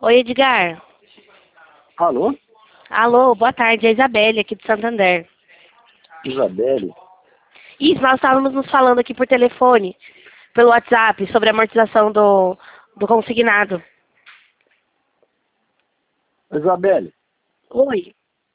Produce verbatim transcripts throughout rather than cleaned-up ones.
Oi, Edgar. Alô? Alô, boa tarde, é a Isabelle aqui de Santander. Isabelle? Isso, nós estávamos nos falando aqui por telefone, pelo WhatsApp, sobre a amortização do, do consignado. Isabelle, Oi.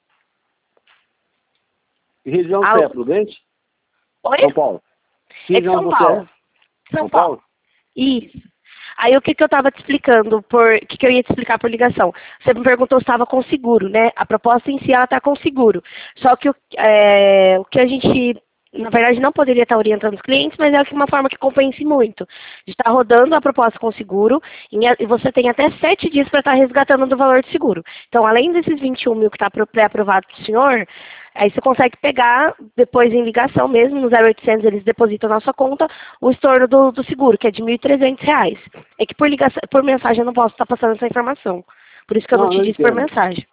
que região Alô? você é, Prudente? Oi? São Paulo. Que É de região São você Paulo. é? São Paulo. Isso. Aí o que, que eu estava te explicando, por, o que, que eu ia te explicar por ligação? Você me perguntou se estava com seguro, né? A proposta em si, ela está com seguro. Só que o, é, o que a gente, na verdade, não poderia estar orientando os clientes, mas é uma forma que compense muito. De estar rodando a proposta com seguro, e você tem até sete dias para estar resgatando do valor de seguro. Então, além desses vinte e um mil que está pré-aprovado para o senhor, aí você consegue pegar, depois em ligação mesmo, no zero oitocentos eles depositam na sua conta o estorno do, do seguro, que é de mil e trezentos reais. É que por, ligação, por mensagem eu não posso estar passando essa informação. Por isso que eu não, Não, te não disse por entendo. mensagem.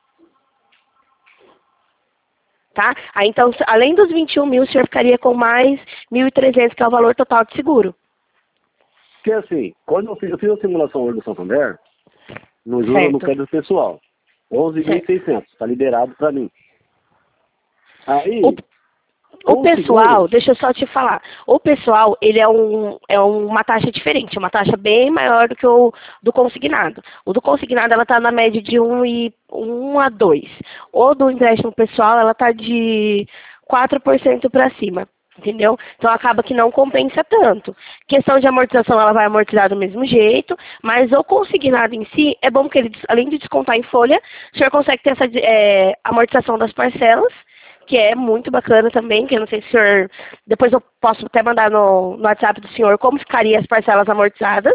Tá? Aí então, além dos vinte e um mil, o senhor ficaria com mais mil e trezentos, que é o valor total de seguro. Porque assim, quando eu fiz, eu fiz a simulação hoje do Santander, no juro no Certo. crédito pessoal, onze mil e Certo. seiscentos, está liberado para mim. Aí, O, o com o pessoal, seguro, deixa eu só te falar, o pessoal, ele é, um, é uma taxa diferente, uma taxa bem maior do que o do consignado. O do consignado, ela está na média de um e um a dois. O do empréstimo pessoal, ela está de quatro por cento para cima. Entendeu? Então acaba que não compensa tanto. Questão de amortização, ela vai amortizar do mesmo jeito, mas o consignado em si é bom porque ele, além de descontar em folha, o senhor consegue ter essa é, amortização das parcelas, que é muito bacana também, que eu não sei se o senhor... Depois eu posso até mandar no, no WhatsApp do senhor como ficariam as parcelas amortizadas.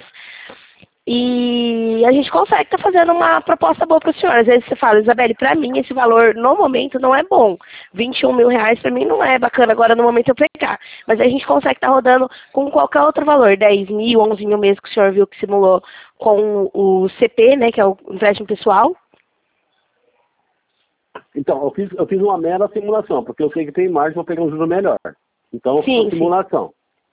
E a gente consegue estar fazendo uma proposta boa para o senhor. Às vezes você fala, Isabelle, para mim esse valor no momento não é bom. vinte e um mil reais para mim não é bacana agora no momento eu pegar. Mas a gente consegue estar rodando com qualquer outro valor, dez mil, onze mil mesmo que o senhor viu que simulou com o C P, né, que é o empréstimo pessoal. então, eu fiz, eu fiz uma mera simulação, porque eu sei que tem margem para pegar um juro melhor. Então, eu fiz Sim, a sim. simulação.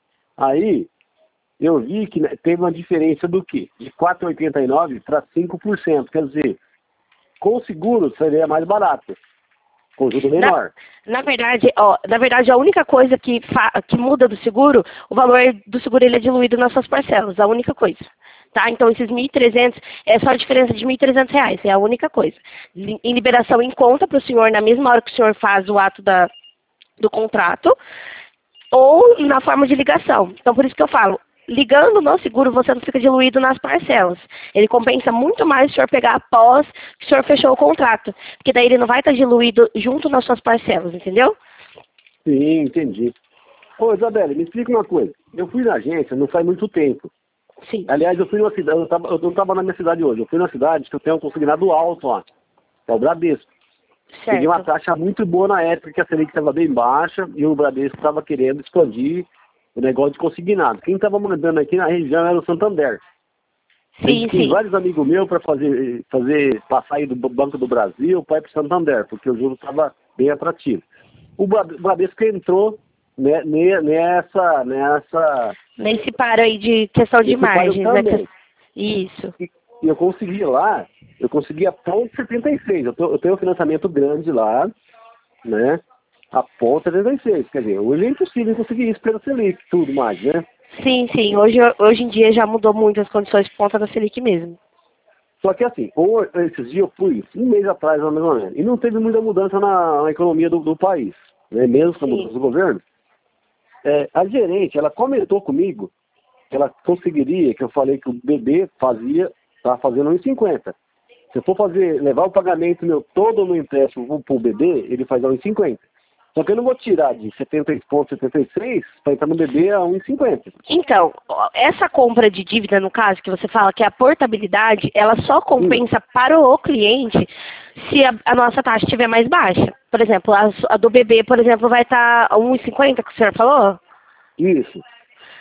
Aí, eu vi que né, teve uma diferença do quê? De quatro vírgula oitenta e nove para cinco por cento. Quer dizer, com o seguro seria mais barato, com juro Na, menor. na verdade, ó, na verdade, a única coisa que, fa, que muda do seguro, o valor do seguro ele é diluído nas suas parcelas, a única coisa. Tá? Então, esses mil e trezentos é só a diferença de mil e trezentos reais, é a única coisa. Em liberação em conta para o senhor, na mesma hora que o senhor faz o ato da, do contrato, ou na forma de ligação. Então, por isso que eu falo, ligando no seguro, você não fica diluído nas parcelas. Ele compensa muito mais se o senhor pegar após que o senhor fechou o contrato. Porque daí ele não vai estar diluído junto nas suas parcelas, entendeu? Sim, entendi. Ô, Isabelle, me explica uma coisa. Eu fui na agência não faz muito tempo. Sim. Aliás, eu fui numa cidade, eu, tava, eu não estava na minha cidade hoje, eu fui na cidade que eu tenho um consignado alto lá, que é o Bradesco. Peguei uma Certo. taxa muito boa na época, que a Selic estava bem baixa e o Bradesco estava querendo expandir o negócio de consignado. Quem estava mandando aqui na região era o Santander. Sim, Tem sim. vários amigos meus para fazer, fazer passar aí do Banco do Brasil para ir para o Santander, porque o juro estava bem atrativo. O Bradesco entrou né, ne- nessa, nessa, Nesse paro aí de questão de nesse paro margens, né? também. que- Isso. E, e eu consegui lá, eu consegui a ponto setenta e seis. Eu, tô, eu tenho um financiamento grande lá, né? A ponto setenta e seis. Quer dizer, hoje é impossível conseguir isso pela Selic, tudo mais, né? Sim, sim. Hoje, hoje em dia já mudou muito as condições por conta da Selic mesmo. Só que assim, ou, esses dias eu fui, um mês atrás, mais ou menos, e não teve muita mudança na, na economia do, do país, né? Mesmo com a mudança Sim. do governo. É, a gerente, ela comentou comigo que ela conseguiria, que eu falei que o bebê fazia, tá fazendo um e cinquenta. Se eu for fazer, levar o pagamento meu todo no empréstimo para o bebê, ele faz a um e cinquenta. Só que eu não vou tirar de setenta vírgula setenta e seis para entrar no bebê a um e cinquenta. Então, ó, essa compra de dívida, no caso, que você fala que é a portabilidade, ela só Hum, compensa para o cliente se a, a nossa taxa estiver mais baixa. Por exemplo, a, a do bebê, por exemplo, vai estar a um e cinquenta, que o senhor falou? isso.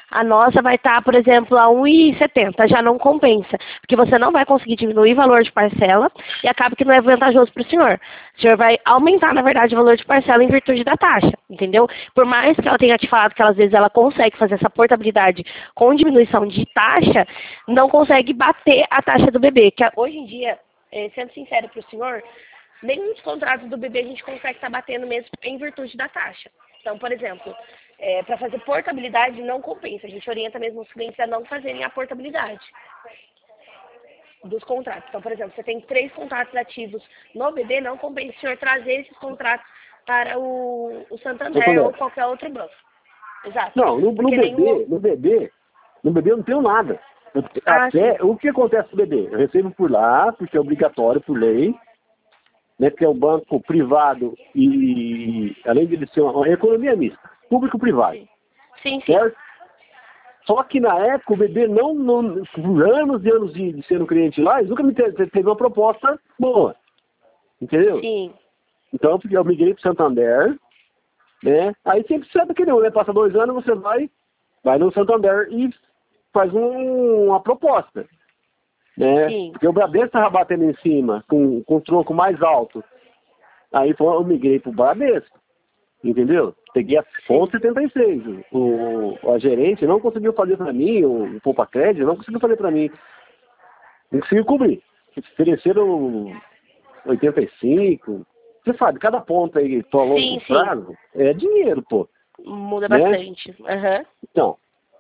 A nossa vai estar, por exemplo, a um e setenta, já não compensa, porque você não vai conseguir diminuir o valor de parcela e acaba que não é vantajoso para o senhor. O senhor vai aumentar, na verdade, o valor de parcela em virtude da taxa, entendeu? Por mais que ela tenha te falado que às vezes ela consegue fazer essa portabilidade com diminuição de taxa, não consegue bater a taxa do bebê, que hoje em dia, sendo sincero para o senhor, nenhum dos contratos do bebê a gente consegue estar batendo mesmo em virtude da taxa. Então, por exemplo, é, para fazer portabilidade não compensa. A gente orienta mesmo os clientes a não fazerem a portabilidade dos contratos. Então, por exemplo, você tem três contratos ativos no bebê, não compensa o senhor trazer esses contratos para o, o Santander ou qualquer outro banco. Exato. Não, no, no bebê, nenhum... no bebê, no bebê eu não tenho nada. Eu, ah, até, sim. o que acontece no bebê? Eu recebo por lá, porque é obrigatório por lei, né, que é um banco privado e, além de ele ser uma, uma economia mista, público-privado. Sim, sim. Certo? Só que na época o bebê não, não por anos e anos de, de ser um cliente lá, eles nunca me teve, teve uma proposta boa. Entendeu? Sim. Então eu migrei para o Santander, né? Aí sempre sabe que não, né? Passa dois anos, você vai, vai no Santander e faz um, uma proposta. Né? Sim. Porque o Bradesco estava batendo em cima, com, com um troco mais alto. Aí eu migrei para o Bradesco, entendeu? Peguei a ponto setenta e seis. O, a gerente não conseguiu fazer para mim, o, o Poupa Crédito não conseguiu fazer para mim. Não conseguiu cobrir. Ofereceram oitenta e cinco. Você sabe, cada ponto aí, tô a longo prazo, é dinheiro, pô. Muda né? bastante. Uhum. Então,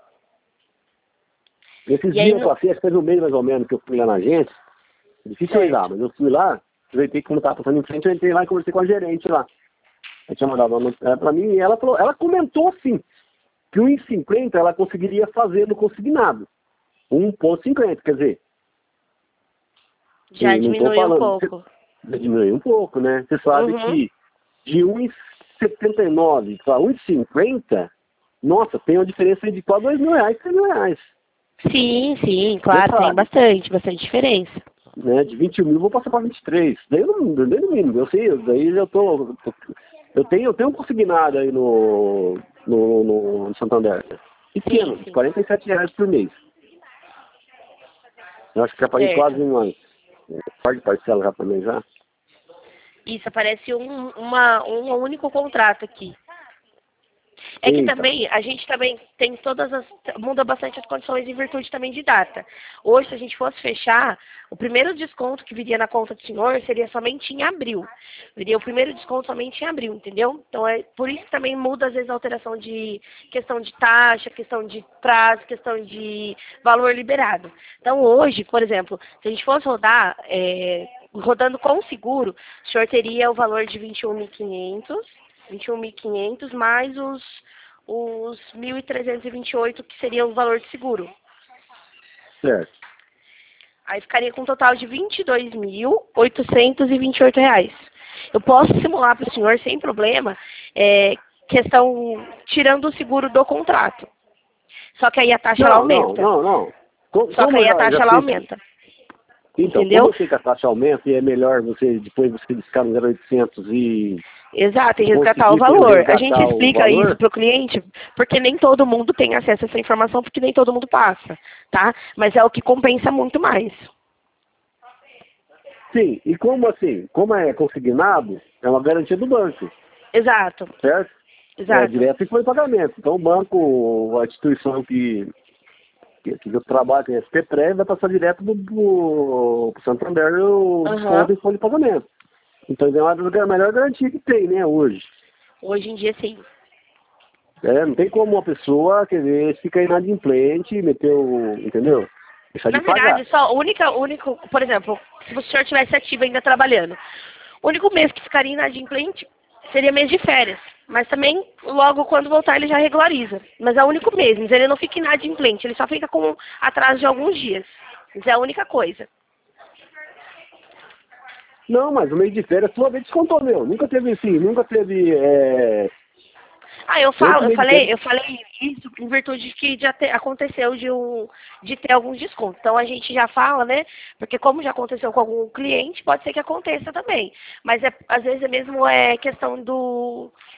esses e dias aí, eu passei, acho que faz um mês mais ou menos que eu fui lá na agência. Difícil eu ir lá, mas eu fui lá, aproveitei que como estava passando em frente, eu entrei lá e conversei com a gerente lá. Eu tinha mandado uma nota para mim e ela falou, ela comentou assim, que um vírgula cinquenta ela conseguiria fazer no consignado. um vírgula cinquenta, quer dizer. Já diminuiu um pouco. Já diminuiu um pouco, né? Você sabe uhum. que de um vírgula setenta e nove para um vírgula cinquenta, nossa, tem uma diferença de quase dois mil reais, três mil reais. Sim, sim, claro, tem bastante, bastante diferença. Né, de vinte mil vou passar para vinte e três. Daí eu não, daí no mínimo, eu sei, daí eu tô. Eu tenho, eu tenho um consignado aí no, no, no Santander. Pequeno, sim, sim. quarenta e sete reais por mês. Eu acho que já paguei quase uma, um par de parcelas já também já. Isso, aparece um, uma, um único contrato aqui. É que Eita. também, a gente também tem todas as, muda bastante as condições em virtude também de data. Hoje, se a gente fosse fechar, o primeiro desconto que viria na conta do senhor seria somente em abril. Viria o primeiro desconto somente em abril, entendeu? Então, é por isso que também muda, às vezes, a alteração de questão de taxa, questão de prazo, questão de valor liberado. Então, hoje, por exemplo, se a gente fosse rodar, é, rodando com seguro, o senhor teria o valor de vinte e um mil e quinhentos, vinte e um mil e quinhentos mais os, os mil trezentos e vinte e oito, que seria o valor de seguro. Certo. Aí ficaria com um total de vinte e dois mil oitocentos e vinte e oito reais. Eu posso simular para o senhor sem problema, é, questão tirando o seguro do contrato. Só que aí a taxa não, ela aumenta. Não, não, não. Como, Só que aí a taxa ela fiz... aumenta. Então, entendeu? como eu sei que a taxa aumenta e é melhor você, depois você descar no zero oitocentos e... Exato, e resgatar o valor. Resgatar a gente explica valor. isso para o cliente, porque nem todo mundo tem acesso a essa informação, porque nem todo mundo passa, tá? Mas é o que compensa muito mais. Sim, e como assim, como é consignado, é uma garantia do banco. Exato. Certo? Exato. É direto e foi pagamento. Então o banco, a instituição que, que, que eu trabalho, que é S P Pré, vai passar direto do, do pro Santander o Uhum. desconto em folha de pagamento. Então é uma das melhor garantia que tem, né, hoje. Hoje em dia, sim. É, não tem como uma pessoa querer ficar inadimplente, meter o, entendeu? Deixar Na de pagar. verdade, só única, único, por exemplo, se o senhor estivesse ativo ainda trabalhando, o único mês que ficaria inadimplente seria mês de férias. Mas também, logo quando voltar, ele já regulariza. Mas é o único mês, mas ele não fica inadimplente, ele só fica com atraso de alguns dias. Isso é a única coisa. Não, mas o mês de férias, sua vez descontou, meu. Nunca teve assim, nunca teve... É... Ah, eu falo, eu falei, eu falei isso em virtude de que já te, aconteceu de, um, de ter alguns descontos. Então a gente já fala, né? Porque como já aconteceu com algum cliente, pode ser que aconteça também. Mas é, às vezes é mesmo é questão do,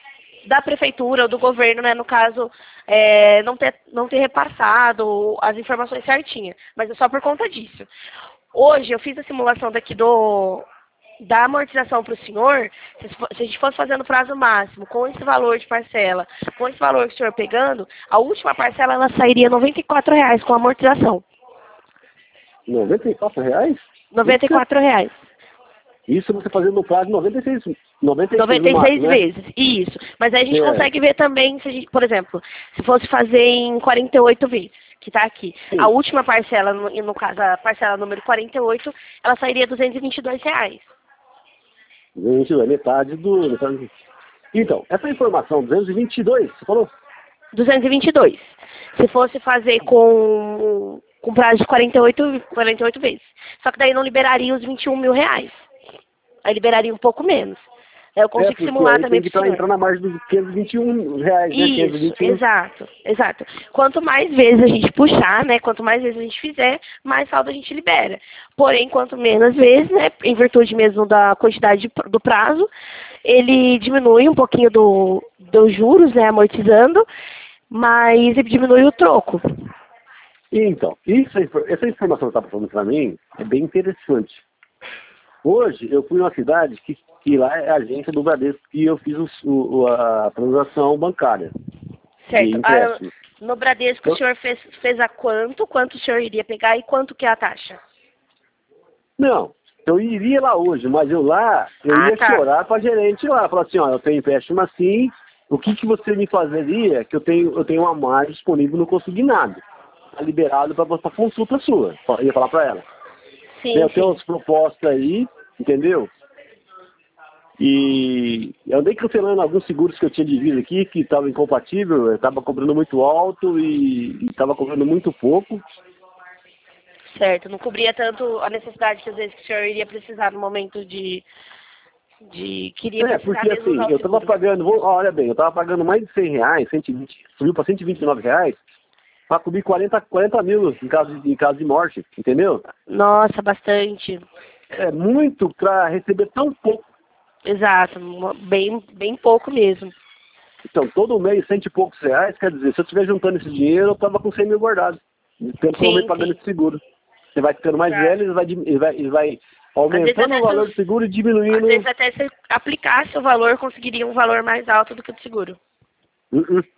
da prefeitura ou do governo, né, no caso, é, não ter, não ter repassado as informações certinhas, mas é só por conta disso. Hoje eu fiz a simulação daqui do da amortização para o senhor, se, se a gente fosse fazendo prazo máximo, com esse valor de parcela, com esse valor que o senhor pegando, a última parcela ela sairia noventa e quatro reais com a amortização. noventa e quatro reais? noventa e quatro reais. Isso você fazendo no prazo de noventa e seis, noventa e seis, noventa e seis máximo, vezes, isso. Mas aí a gente é. consegue ver também, se a gente, por exemplo, se fosse fazer em quarenta e oito vezes, que está aqui. Sim. A última parcela, no, no caso, a parcela número quarenta e oito, ela sairia duzentos e vinte e dois reais. Gente, é metade do... Metade... Então, essa informação, duzentos e vinte e dois, você falou? duzentos e vinte e dois. Se fosse fazer com, com prazo de quarenta e oito, quarenta e oito vezes. Só que daí não liberaria os vinte e um mil reais. Aí liberaria um pouco menos. Eu consigo é, simular também para o senhor. entrar na margem dos quinhentos e vinte e um reais, né? Isso, quinhentos e vinte e um. exato, exato. Quanto mais vezes a gente puxar, né, quanto mais vezes a gente fizer, mais saldo a gente libera. Porém, quanto menos vezes, né, em virtude mesmo da quantidade de, do prazo, ele diminui um pouquinho do, dos juros, né, amortizando, mas ele diminui o troco. Então, isso, essa informação que está passando para mim é bem interessante. Hoje, eu fui numa cidade que, que lá é a agência do Bradesco que eu fiz o, o, a transação bancária. Certo. Ah, empréstimo. no Bradesco Eu... o senhor fez, fez a quanto? Quanto o senhor iria pegar e quanto que é a taxa? Não, eu iria lá hoje, mas eu lá, eu Ah, ia tá. chorar para a gerente lá. Falar assim, ó, eu tenho empréstimo assim, o que, que você me fazeria que eu tenho, eu tenho uma margem disponível no consignado. Tá liberado para consulta sua. Eu ia falar para ela. Sim, Eu sim. tenho umas propostas aí, entendeu? E eu andei cancelando alguns seguros que eu tinha de vida aqui, que estavam incompatíveis, eu estava cobrando muito alto e estava cobrando muito pouco. Certo, não cobria tanto a necessidade que às vezes que o senhor iria precisar no momento de... de queria É, precisar porque mesmo assim, usar o eu estava seguro. pagando, vou- olha bem, eu estava pagando mais de cem reais, cento e vinte, subiu para cento e vinte e nove reais, para cobrir quarenta, quarenta mil em caso, de, em caso de morte, entendeu? Nossa, bastante. É muito para receber tão pouco. Exato, uma- bem, bem pouco mesmo. Então, todo mês, cento e poucos reais, quer dizer, se eu estiver juntando esse dinheiro, eu estava com cem mil guardados. De tempo que eu Sim, venho pagando sim. esse seguro. Você vai ficando mais Exato. velho, ele vai, dim- ele vai, ele vai Às vezes aumentando até o valor se- do seguro e Às diminuindo. vezes até se aplicasse o valor, conseguiria um valor mais alto do que o do seguro. Uh -uh.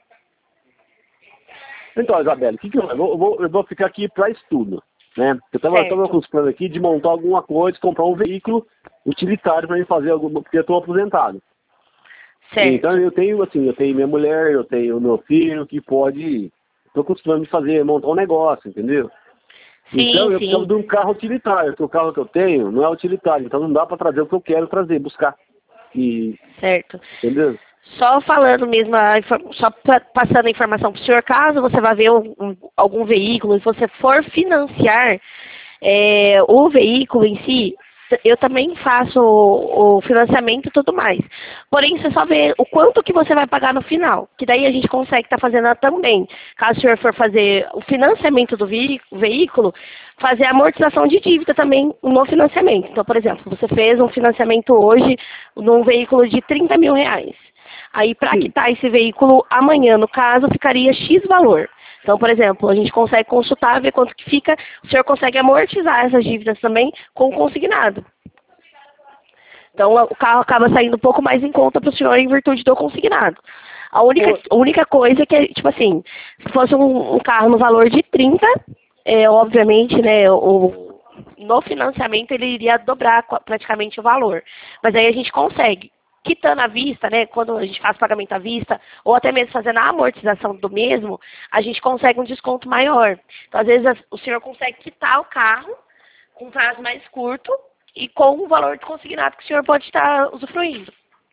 Então, Isabela, o que, que eu, eu, vou, eu, vou, eu vou ficar aqui para estudo. Né? Eu estava Certo. com os planos aqui de montar alguma coisa, comprar um veículo utilitário para mim fazer alguma, porque eu estou aposentado. Certo. Então eu tenho assim, eu tenho minha mulher, eu tenho meu filho que pode. Estou costumando fazer, montar um negócio, entendeu? Sim, Então eu sim. preciso de um carro utilitário, porque o carro que eu tenho não é utilitário, então não dá para trazer o que eu quero trazer, buscar. E, Certo. entendeu? Só falando mesmo, a infor- só pra- passando a informação para o senhor, caso você vá ver um- um- algum veículo e você for financiar é, o veículo em si, eu também faço o, o financiamento e tudo mais. Porém, você só vê o quanto que você vai pagar no final, que daí a gente consegue estar fazendo também. Caso o senhor for fazer o financiamento do veí- veículo, fazer a amortização de dívida também no financiamento. Então, por exemplo, você fez um financiamento hoje num veículo de trinta mil reais. Aí, para Sim. quitar esse veículo amanhã, no caso, ficaria X valor. Então, por exemplo, a gente consegue consultar, ver quanto que fica, o senhor consegue amortizar essas dívidas também com o consignado. Então, o carro acaba saindo um pouco mais em conta para o senhor em virtude do consignado. A única, a única coisa que é, tipo assim, se fosse um, um carro no valor de trinta, é, obviamente, né, o, no financiamento ele iria dobrar praticamente o valor. Mas aí a gente consegue. Quitando à vista, né, quando a gente faz pagamento à vista, ou até mesmo fazendo a amortização do mesmo, a gente consegue um desconto maior. Então, às vezes, o senhor consegue quitar o carro com um prazo mais curto e com o valor de consignado que o senhor pode estar usufruindo.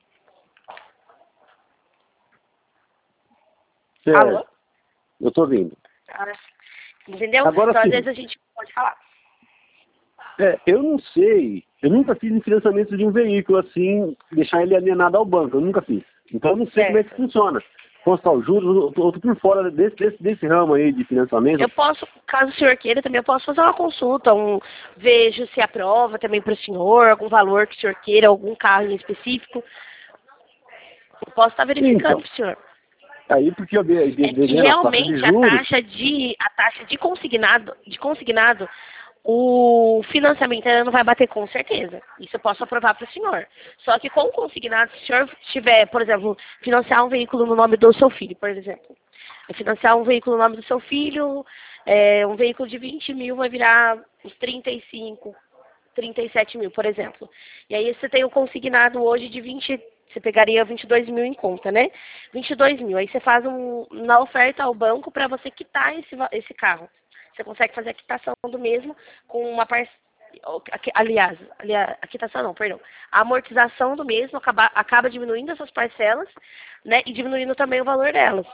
Certo. Alô? Eu estou ouvindo. Ah, entendeu? Agora Então, às sim. vezes, a gente pode falar. É, eu não sei, eu nunca fiz em financiamento de um veículo assim, deixar ele alienado ao banco, eu nunca fiz. Então eu não sei Certo. como é que funciona. Constar os juros, eu tô, eu tô por fora desse, desse, desse ramo aí de financiamento. Eu posso, caso o senhor queira, também eu posso fazer uma consulta, um, vejo se aprova também para o senhor, algum valor que o senhor queira, algum carro em específico. posso estar verificando Então, pro senhor. aí porque eu dei, dei, É que dei a taxa de realmente a juros, taxa de, a taxa de consignado, de consignado, o financiamento ainda não vai bater com certeza. Isso eu posso aprovar para o senhor. Só que com o consignado, se o senhor tiver, por exemplo, financiar um veículo no nome do seu filho, por exemplo. Financiar um veículo no nome do seu filho, é, um veículo de vinte mil vai virar uns trinta e cinco, trinta e sete mil, por exemplo. E aí você tem o consignado hoje de vinte, você pegaria vinte e dois mil em conta, né? vinte e dois mil. Aí você faz um, na oferta ao banco para você quitar esse, esse carro. Você consegue fazer a quitação do mesmo com uma parcela. Aliás, aliás, a quitação não, perdão. A amortização do mesmo acaba, acaba diminuindo essas parcelas, né? E diminuindo também o valor delas.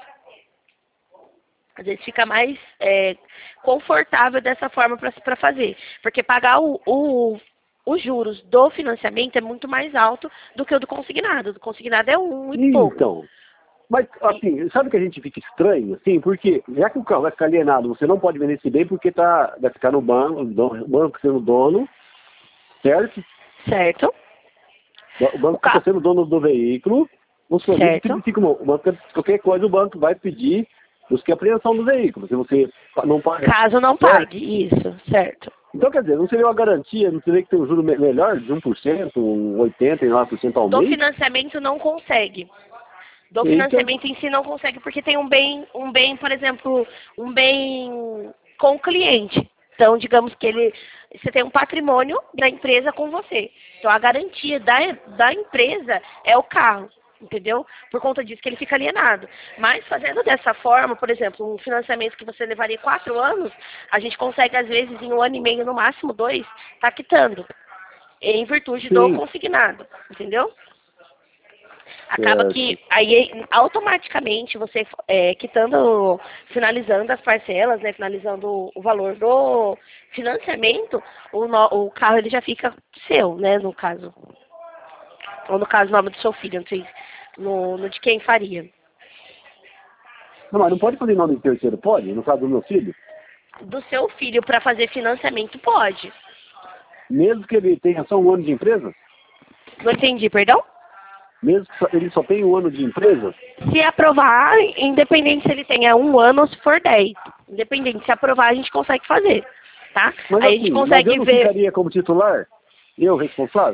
Às vezes fica mais é, confortável dessa forma para fazer. Porque pagar o, o, os juros do financiamento é muito mais alto do que o do consignado. O do consignado é um e pouco. então, mas assim, sabe que a gente fica estranho, assim, porque já que o carro vai ficar alienado, você não pode vender esse bem porque tá, vai ficar no banco, o banco sendo dono, certo? Certo. O banco O fica sendo dono do veículo, o senhor certo. fica, o banco, qualquer coisa o banco vai pedir busque a apreensão do veículo, se você não paga. Caso não certo? pague, isso, certo. Então, quer dizer, não seria uma garantia, não teria que ter um juro me- melhor de um por cento, um oitenta e nove por cento ao Do mês? financiamento não consegue. Do Eita. financiamento em si não consegue, porque tem um bem, um bem, por exemplo, um bem com o cliente. Então, digamos que ele, você tem um patrimônio da empresa com você. Então, a garantia da, da empresa é o carro, entendeu? Por conta disso que ele fica alienado. Mas fazendo dessa forma, por exemplo, um financiamento que você levaria quatro anos, a gente consegue, às vezes, em um ano e meio, no máximo dois, tá quitando. Em virtude do Sim. consignado, entendeu? Acaba Certo. que aí automaticamente você é, quitando, finalizando as parcelas, né, finalizando o valor do financiamento, o, no, o carro ele já fica seu, né, no caso. Ou no caso o nome do seu filho, não sei, no, no de quem faria. Não, mas não pode fazer nome de terceiro, pode? No caso do meu filho? Do seu filho para fazer financiamento pode. Mesmo que ele tenha só um ano de empresa? Não entendi, perdão? Mesmo que só- ele só tenha um ano de empresa? Se aprovar, independente se ele tenha um ano ou se for dez. Independente, se aprovar, a gente consegue fazer, tá? Mas Aí a assim, gente mas consegue eu não ver... ficaria como titular? Eu, responsável?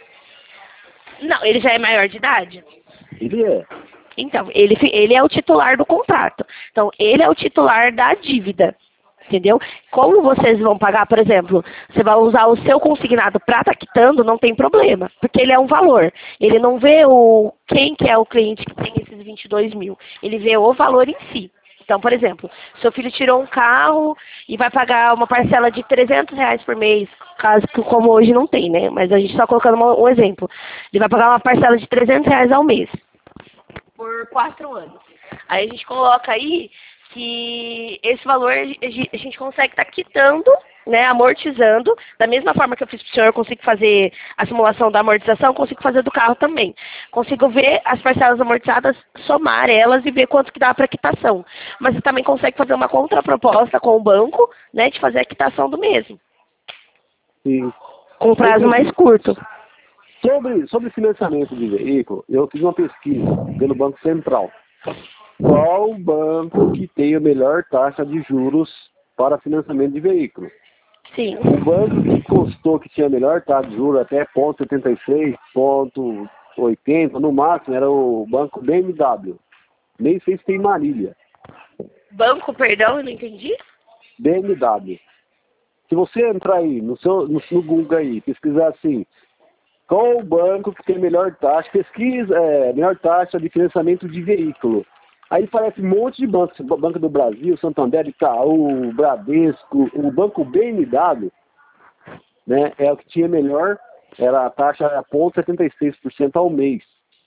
Não, ele já é maior de idade? Ele é. Então, ele, fi- ele é o titular do contrato. Então, ele é o titular da dívida. Entendeu? Como vocês vão pagar, por exemplo, você vai usar o seu consignado para estar quitando, não tem problema, porque ele é um valor. Ele não vê o quem que é o cliente que tem esses vinte e dois mil. Ele vê o valor em si. Então, por exemplo, seu filho tirou um carro e vai pagar uma parcela de trezentos reais por mês, caso que como hoje não tem, né? Mas a gente está colocando uma- um exemplo. Ele vai pagar uma parcela de trezentos reais ao mês, por quatro anos. Aí a gente coloca aí que esse valor a gente a gente consegue estar quitando, né, amortizando, da mesma forma que eu fiz para o senhor, eu consigo fazer a simulação da amortização, consigo fazer do carro também. Consigo ver as parcelas amortizadas, somar elas e ver quanto que dá para quitação. Mas você também consegue fazer uma contraproposta com o banco, né, de fazer a quitação do mesmo, Sim. com um prazo mais curto. Sobre, sobre financiamento de veículo, eu fiz uma pesquisa pelo Banco Central. Qual banco que tem a melhor taxa de juros para financiamento de veículo? Sim. O banco que constou que tinha a melhor taxa de juros até ponto setenta e seis, ponto oitenta, no máximo, era o banco B M W. Nem sei se tem Marília. Banco, perdão, eu não entendi? B M W. Se você entrar aí no, seu, no, no Google aí, pesquisar assim, qual o banco que tem a melhor taxa, pesquisa, é, melhor taxa de financiamento de veículo. Aí parece um monte de bancos, Banco do Brasil, Santander, Itaú, Bradesco, o banco B M W, né, é o que tinha melhor, era a taxa era zero vírgula setenta e seis por cento ao mês.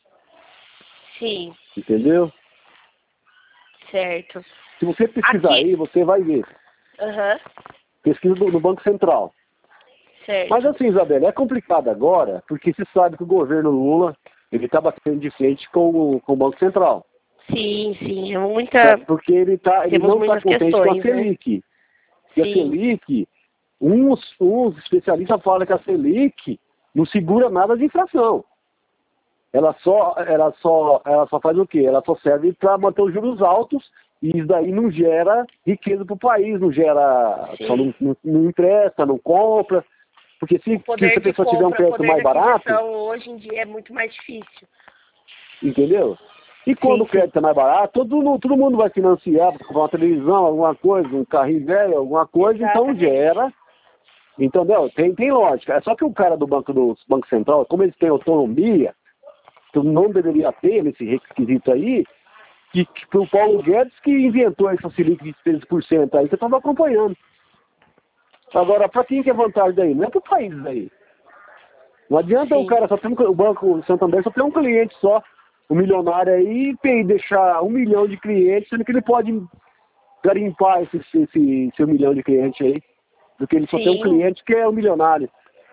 Sim, Entendeu? certo. Se você pesquisar Aqui. aí, você vai ver. Aham, Pesquisa do- no Banco Central. certo. Mas assim, Isabela, é complicado agora, porque você sabe que o governo Lula, ele está batendo de frente com o, com o Banco Central. Sim, sim, é muita... É, porque ele, tá, ele Temos não está muitas contente com a questões, né? Selic. E a Sim. Selic, uns, uns especialistas falam que a Selic não segura nada de inflação. ela só, ela só, ela só faz o quê? Ela só serve para manter os juros altos e isso daí não gera riqueza para o país, não gera, só não, não, não empresta, não compra. Porque se, se essa pessoa tiver um crédito mais barato, hoje em dia é muito mais difícil. Entendeu? E quando sim, o crédito sim. é mais barato, todo, todo mundo vai financiar para comprar uma televisão, alguma coisa, um carrinho velho, alguma coisa, exatamente. Então gera. Entendeu? Tem, tem lógica. É só que o cara do Banco do Banco Central, como eles têm autonomia, que não deveria ter nesse requisito aí, que, que foi o Paulo Guedes que inventou essa Selic de treze por cento aí, que eu estava acompanhando. Agora, para quem que é vantagem daí? Não é para o país daí. Não adianta sim. o cara só ter um, o Banco Santander só ter um cliente só, um milionário aí, e deixar um milhão de clientes, sendo que ele pode garimpar esse, esse, esse, esse um milhão de clientes aí. Porque ele só sim. tem um cliente que é um milionário.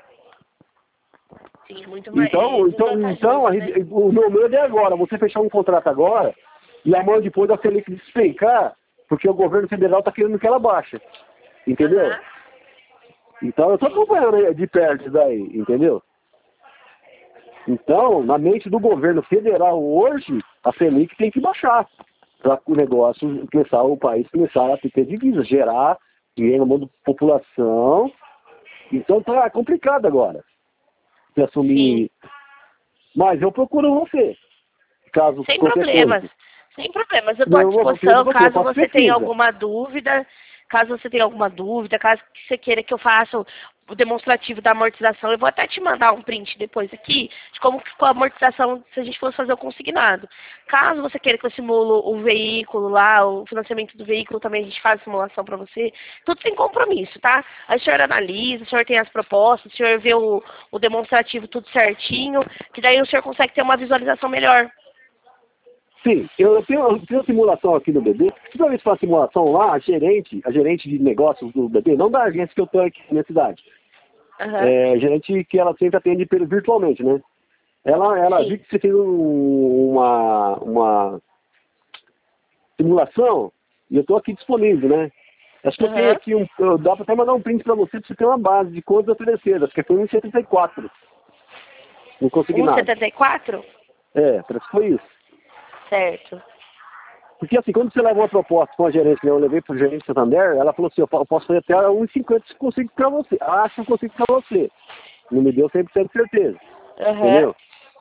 Sim, muito mais. Então, é, então, então a, né? o meu medo é agora, você fechar um contrato agora e amanhã depois da Selic despencar, porque o governo federal está querendo que ela baixe. Entendeu? Uhum. Então eu estou acompanhando de perto isso daí, entendeu? Então, na mente do governo federal hoje, a Selic tem que baixar para o negócio começar, o país começar a ter divisas, gerar dinheiro na mão da população. Então tá complicado agora de assumir. Sim. Mas eu procuro você, caso sem problemas, coisa. Sem problemas. Eu estou à disposição, você, caso você pesquisa. tenha alguma dúvida, caso você tenha alguma dúvida, caso você queira que eu faça o demonstrativo da amortização, eu vou até te mandar um print depois aqui de como ficou a amortização se a gente fosse fazer o consignado. Caso você queira que eu simulo o veículo lá, o financiamento do veículo, também a gente faz simulação para você. Tudo sem compromisso, tá? Aí o senhor analisa, o senhor tem as propostas, o senhor vê o, o demonstrativo tudo certinho, que daí o senhor consegue ter uma visualização melhor. Sim, eu tenho, eu tenho simulação aqui no B B. Se eu fazer simulação lá, a gerente, a gerente de negócios do B B, não da agência que eu estou aqui na minha cidade, uhum. é a gerente que ela sempre atende virtualmente, né? Ela, ela viu que você fez um, uma, uma simulação e eu estou aqui disponível, né? Acho que uhum. eu tenho aqui um. Eu, dá para até mandar um print para você, para você ter uma base de quantas oferecidas, que foi um vírgula setenta e quatro. Não consegui nada. um vírgula setenta e quatro? É, parece que foi isso. Certo. Porque assim, quando você leva uma proposta com a gerente, né, eu levei para o gerente Santander, ela falou assim, eu posso fazer até um vírgula cinquenta se consigo para você. Acho que eu consigo para você. Não me deu cem por cento de certeza. Uhum. Entendeu?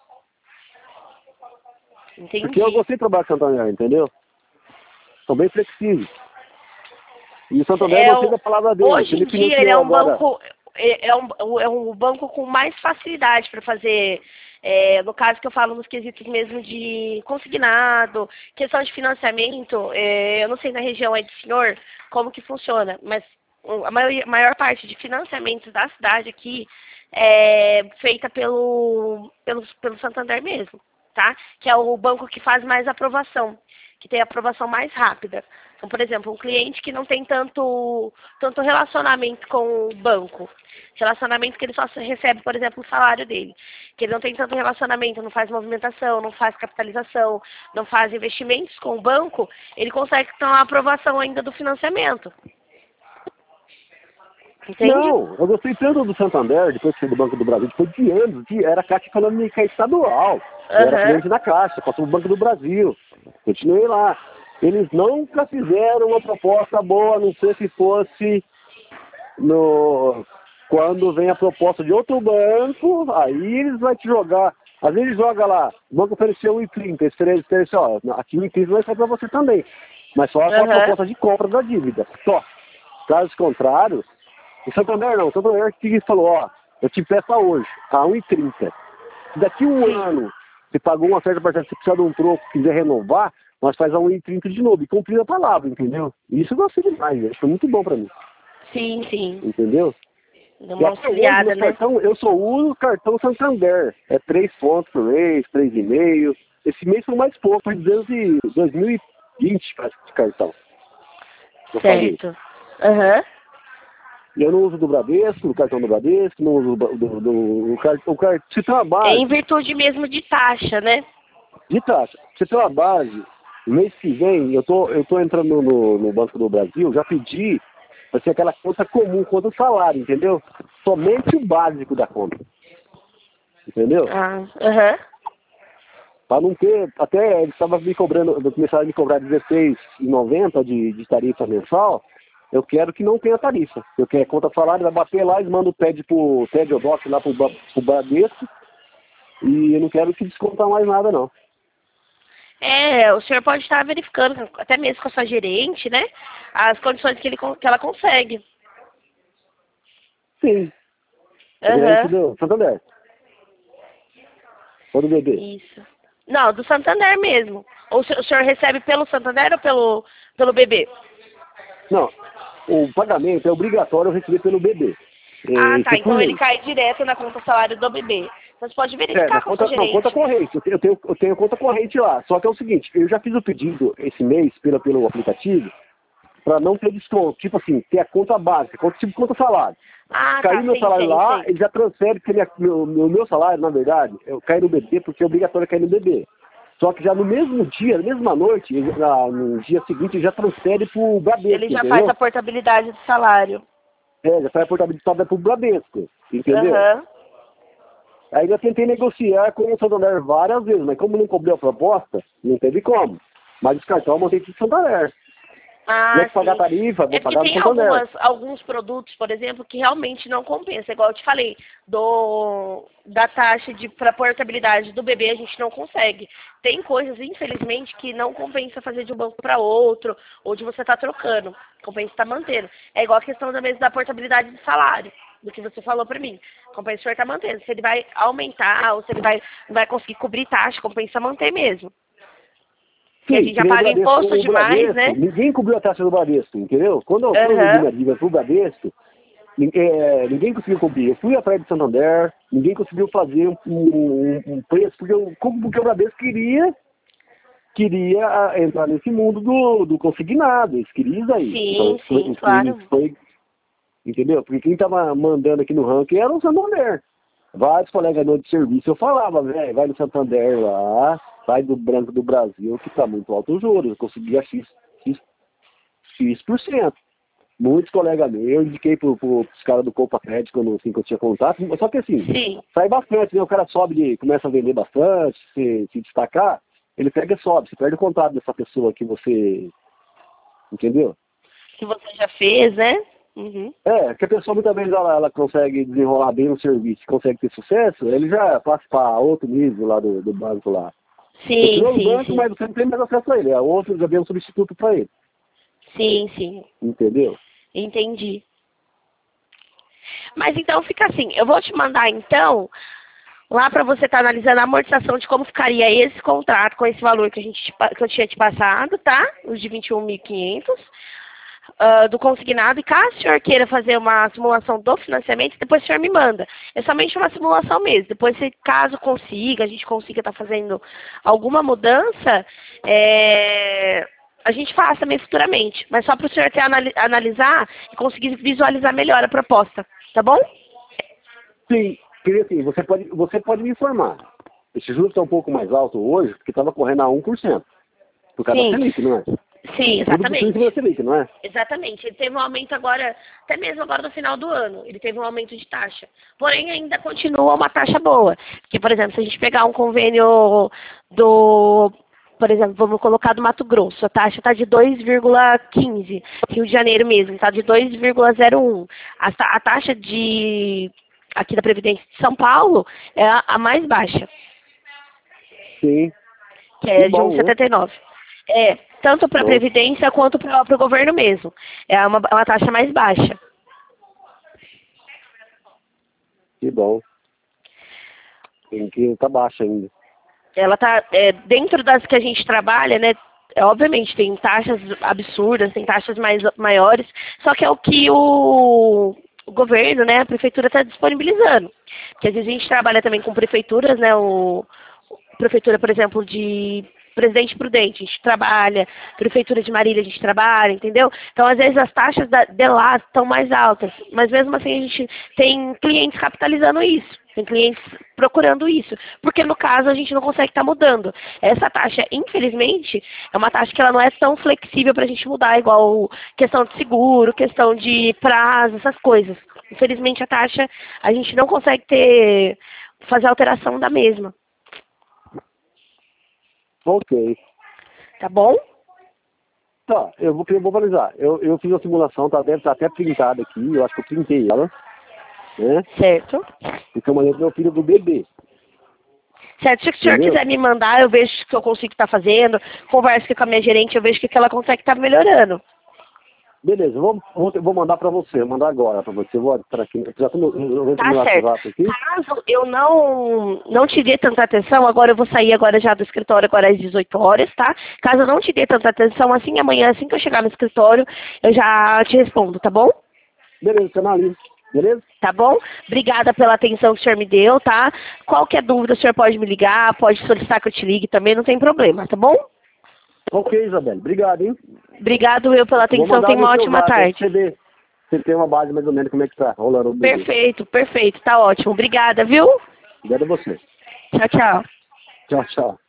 Entendi. Porque eu gostei do trabalho do Santander, entendeu? São bem flexíveis. E o Santander é manteve a palavra dele. Hoje em ele dia ele é um agora... banco, é um, é um banco com mais facilidade para fazer, é, no caso que eu falo nos quesitos mesmo de consignado, questão de financiamento, é, eu não sei na região aí do senhor como que funciona, mas a maior, maior parte de financiamentos da cidade aqui é feita pelo, pelo, pelo Santander mesmo, tá? Que é o banco que faz mais aprovação, que tem a aprovação mais rápida. Então, por exemplo, um cliente que não tem tanto, tanto relacionamento com o banco, relacionamento que ele só recebe, por exemplo, o salário dele, que ele não tem tanto relacionamento, não faz movimentação, não faz capitalização, não faz investimentos com o banco, ele consegue ter uma aprovação ainda do financiamento. Entende? Não, eu gostei tanto do Santander, depois que saiu do Banco do Brasil, depois de anos, de, era Caixa Econômica Estadual, uhum. Eu era cliente da Caixa, passou no Banco do Brasil, continuei lá. Eles nunca fizeram uma proposta boa, a não ser se fosse no, quando vem a proposta de outro banco, aí eles vão te jogar, às vezes joga lá, o banco ofereceu um e trinta, eles oferecem, ó, aqui um e trinta vai sair para você também, mas só com uhum. a proposta de compra da dívida, só. Caso contrário, o Santander não, o Santander que falou, ó, eu te peço hoje, a um e trinta. Se daqui um Sim. ano você pagou uma certa parcela, você precisa de um troco, quiser renovar, nós faz a um e trinta de novo, e cumprir a palavra, entendeu? Isso eu gostei demais, né? Foi muito bom pra mim. Sim, sim. Entendeu? Uma auxiliada, né? Cartão, eu só uso o cartão Santander, é três pontos por mês, três e meio. Esse mês foi mais pouco, foi desde dois mil e vinte, parece, de cartão. Certo. Aham. Uhum. E eu não uso do Bradesco, o cartão do Bradesco, não uso do, do, do o cartão. O cartão se tem uma base. É em virtude mesmo de taxa, né? De taxa. Se tem uma base, no mês que vem, eu tô, eu tô entrando no, no Banco do Brasil, já pedi para ser aquela conta comum, conta do salário, entendeu? Somente o básico da conta. Entendeu? Ah, aham. Uhum. Para não ter, até eles estavam me cobrando, começaram a me cobrar dezesseis reais e noventa centavos de, de tarifa mensal, eu quero que não tenha tarifa. Eu quero conta salário, vai bater lá, eles mandam o T E D pro T E D ou D O C lá pro, Ba- pro Bradesco, e eu não quero que descontar mais nada, não. É, o senhor pode estar verificando, até mesmo com a sua gerente, né? As condições que, ele, con- que ela consegue. Sim, a gerente Aham, do Santander, ou do B B. isso. Não, do Santander mesmo. Ou o senhor o senhor recebe pelo Santander ou pelo, pelo B B? Não, o pagamento é obrigatório eu receber pelo B B. É, Ah, isso tá. é por Então ele lei. cai direto na conta salário do B B. Então você pode É, na verificar com a sua conta, não, conta gerente. corrente. Eu tenho, eu, tenho, eu tenho conta corrente lá. Só que é o seguinte, eu já fiz o pedido esse mês pela, pelo aplicativo para não ter desconto. Tipo assim, ter a conta básica, conta, tipo conta salário. Ah, Caiu tá. meu Sei, salário sei, lá, sei. ele já transfere, porque minha, meu, meu, meu salário, na verdade, eu caio no B B porque é obrigatório cair no B B. Só que já no mesmo dia, na mesma noite, ele já- no dia seguinte, ele já transfere pro Ele Bradesco, já faz entendeu? a portabilidade do salário. É, já sai a portabilidade pro Bradesco, entendeu? Aham. Aí eu tentei negociar com o Santander várias vezes, mas como não cobriu a proposta, não teve como. Mas os cartões eu montei pro Santander. Se tiver Ah, que pagar sim. tarifa, vou É porque pagar no tem Santander. algumas, alguns produtos, por exemplo, que realmente não compensa. Igual eu te falei, do, da taxa de para portabilidade do bebê a gente não consegue. Tem coisas, infelizmente, que não compensa fazer de um banco para outro, ou de você estar trocando. Compensa estar mantendo. É igual a questão da mesma da portabilidade do salário, do que você falou para mim. Compensa o senhor estar mantendo. Se ele vai aumentar, ou se ele vai, vai conseguir cobrir taxa, compensa manter mesmo. Porque a Sim, gente que já nem o paga Bradesco. imposto O demais, Bradesco, né? ninguém cobriu a taxa do Bradesco, entendeu? Quando, eu- quando eu vendi Aham. minha dívida pro Bradesco, ninguém, é, ninguém conseguiu cobrir. Eu fui atrás do Santander, ninguém conseguiu fazer um, um- um preço, porque, eu, como- porque o Bradesco queria, queria ah, entrar nesse mundo do, do consignado, eles queriam isso aí. Então, Sim, isso foi, sim, isso foi, claro. isso foi entendeu? Porque quem tava mandando aqui no ranking era o Santander. Vários colegas meus de serviço, eu falava, velho, vai no Santander lá, sai do Branco do Brasil, que tá muito alto os juros, eu conseguia X, X, X%. Muitos colegas meus, eu indiquei pro, pro, pros caras do Copa Crédito, quando assim, que eu tinha contato, só que assim, Sim. sai bastante, né? O cara sobe, de, começa a vender bastante, se, se destacar, ele pega e sobe, você perde o contato dessa pessoa que você, entendeu? Que você já fez, né? Uhum. É, que a pessoa muitas vezes ela, ela consegue desenrolar bem o serviço, consegue ter sucesso, ele já passa para outro nível lá do, do banco lá. Sim, Continua no sim, banco, sim. mas você não tem mais acesso a ele, é outro já vem um substituto para ele, Sim, sim. entendeu? Entendi. Mas então fica assim, eu vou te mandar então lá para você estar analisando a amortização de como ficaria esse contrato com esse valor que, a gente, te pa- que eu tinha te passado, tá? Os de vinte e um mil e quinhentos. ah, do consignado, e caso o senhor queira fazer uma simulação do financiamento, depois o senhor me manda. É somente uma simulação mesmo. Depois, se caso consiga, a gente consiga estar fazendo alguma mudança, é, a gente faz também futuramente. Mas só para o senhor ter anali- analisar e conseguir visualizar melhor a proposta. Tá bom? Sim, queria assim, você pode, você pode me informar. Esse juro está um pouco mais alto hoje, porque estava correndo a um por cento, por causa da Sim. Selic, não é? Sim, Tudo por cima da exatamente. Selic, não é? Exatamente. Ele teve um aumento agora, até mesmo agora no final do ano, ele teve um aumento de taxa. Porém, ainda continua uma taxa boa. Porque, por exemplo, se a gente pegar um convênio do, por exemplo, vamos colocar do Mato Grosso, a taxa está de dois vírgula quinze. Rio de Janeiro mesmo, está de dois vírgula zero um. A, ta- a taxa de aqui da Previdência de São Paulo é a, a mais baixa, Sim, que que é de bom, né? um vírgula setenta e nove. É, tanto para a Nossa, Previdência quanto para o governo mesmo. É uma, uma taxa mais baixa. que bom. Tem que tá baixo ainda. Ela está dentro das que a gente trabalha, né? É, obviamente, tem taxas absurdas, tem taxas mais, maiores, só que é o que o, o governo, né, a prefeitura está disponibilizando. Porque às vezes a gente trabalha também com prefeituras, né? O, prefeitura, por exemplo, de Presidente Prudente, a gente trabalha, prefeitura de Marília a gente trabalha, entendeu? Então, às vezes, as taxas da, de lá estão mais altas, mas mesmo assim a gente tem clientes capitalizando isso, tem clientes procurando isso, porque no caso a gente não consegue estar mudando. Essa taxa, infelizmente, é uma taxa que ela não é tão flexível para a gente mudar, igual questão de seguro, questão de prazo, essas coisas. Infelizmente, a taxa, a gente não consegue ter, fazer alteração da mesma. Ok. Tá bom? Tá, eu vou, eu vou valorizar. Eu, eu fiz a simulação, tá, deve estar até printada aqui, eu acho que eu printei ela, né? Certo. Porque eu mandei pro meu filho do bebê. Certo, se o senhor Entendeu? quiser me mandar, eu vejo o que eu consigo estar fazendo, converso aqui com a minha gerente, eu vejo o que que ela consegue estar melhorando. Beleza, eu vou, vou, vou mandar pra você, vou mandar agora pra você. Eu vou entrar aqui, já tô no, eu vou entrar Tá no certo. WhatsApp aqui. Caso eu não, não te dê tanta atenção, agora eu vou sair agora já do escritório, agora às dezoito horas, tá? Caso eu não te dê tanta atenção, assim, amanhã, assim que eu chegar no escritório, eu já te respondo, tá bom? Beleza, você analisa. Beleza? Tá bom? Obrigada pela atenção que o senhor me deu, tá? Qualquer dúvida, o senhor pode me ligar, pode solicitar que eu te ligue também, não tem problema, tá bom? Ok, Isabelle. Obrigado, hein? Obrigado eu pela Vou atenção, mandar tenha no uma seu ótima zap, aí pra tarde. você ver. Você tem uma base mais ou menos como é que tá rolando o bebê. Perfeito, perfeito, tá ótimo. Obrigada, viu? Obrigado a você. Tchau, tchau. Tchau, tchau.